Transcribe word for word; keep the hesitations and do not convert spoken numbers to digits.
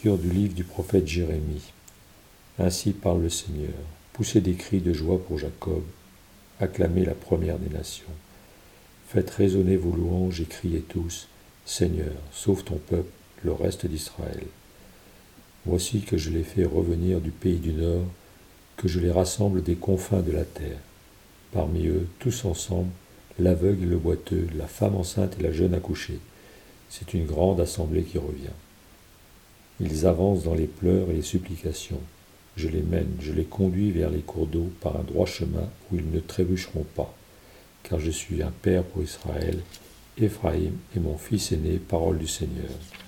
Du livre du prophète Jérémie. Ainsi parle le Seigneur. Poussez des cris de joie pour Jacob, acclamez la première des nations. Faites résonner vos louanges et criez tous, Seigneur, sauve ton peuple, le reste d'Israël. Voici que je les fais revenir du pays du Nord, que je les rassemble des confins de la terre. Parmi eux, tous ensemble, l'aveugle et le boiteux, la femme enceinte et la jeune accouchée. C'est une grande assemblée qui revient. Ils avancent dans les pleurs et les supplications. Je les mène, je les conduis vers les cours d'eau par un droit chemin où ils ne trébucheront pas. Car je suis un père pour Israël, Éphraïm est mon fils aîné, parole du Seigneur.